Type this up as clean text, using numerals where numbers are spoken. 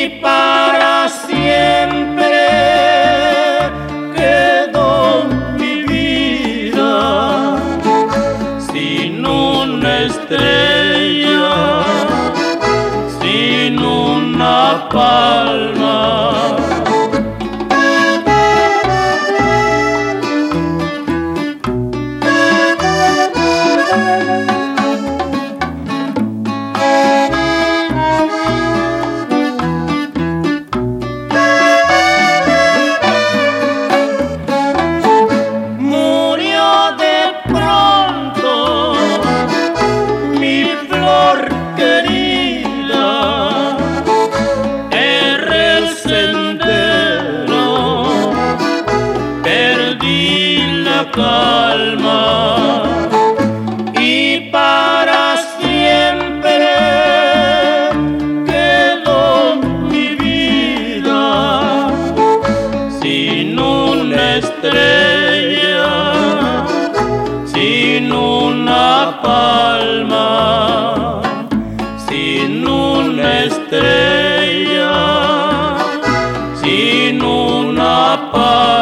para siempre quedó mi vida sin una estrella, sin una palma. Calma y para siempre quedó mi vida sin una estrella, sin una palma, sin una estrella, sin una palma.